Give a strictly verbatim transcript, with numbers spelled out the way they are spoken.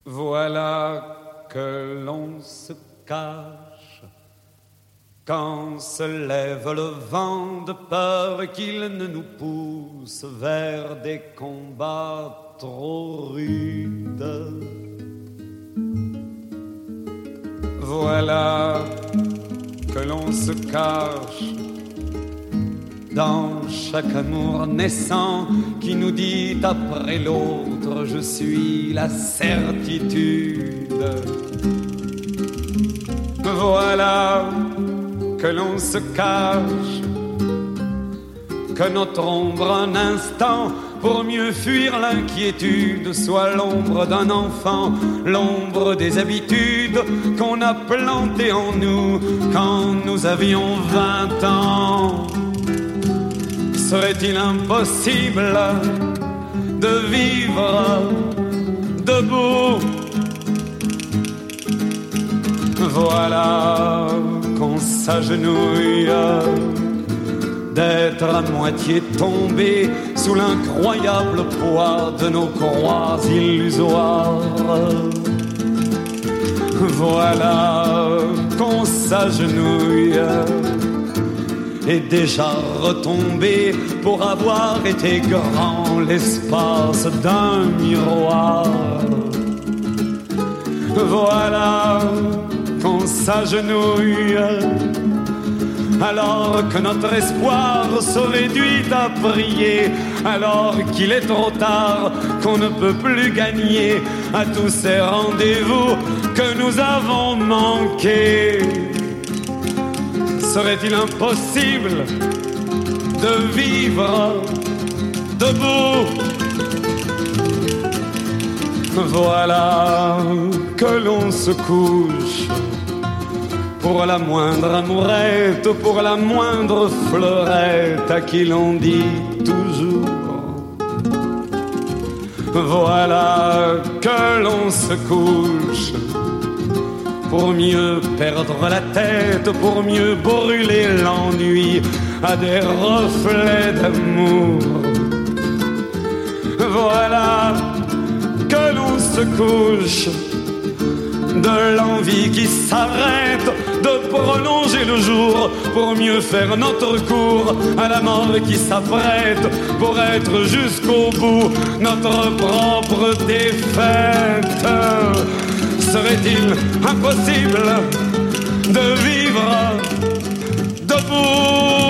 Voilà que l'on se cache quand se lève le vent de peur qu'il ne nous pousse vers des combats trop rudes. Voilà que l'on se cache dans chaque amour naissant qui nous dit après l'autre je suis la certitude. Voilà que l'on se cache, que notre ombre un instant pour mieux fuir l'inquiétude soit l'ombre d'un enfant, l'ombre des habitudes qu'on a plantées en nous quand nous avions vingt ans. Serait-il impossible de vivre debout? Voilà qu'on s'agenouille, d'être à moitié tombé sous l'incroyable poids de nos croix illusoires. Voilà qu'on s'agenouille et déjà retombé pour avoir été grand l'espace d'un miroir. Voilà qu'on s'agenouille alors que notre espoir se réduit à prier, alors qu'il est trop tard, qu'on ne peut plus gagner à tous ces rendez-vous que nous avons manqués. Serait-il impossible de vivre debout? Voilà que l'on se couche pour la moindre amourette, pour la moindre fleurette à qui l'on dit toujours. Voilà que l'on se couche pour mieux perdre la tête, pour mieux brûler l'ennui à des reflets d'amour. Voilà que l'on se couche de l'envie qui s'arrête de prolonger le jour pour mieux faire notre cours à la mort qui s'apprête pour être jusqu'au bout notre propre défaite. Serait-il impossible de vivre debout?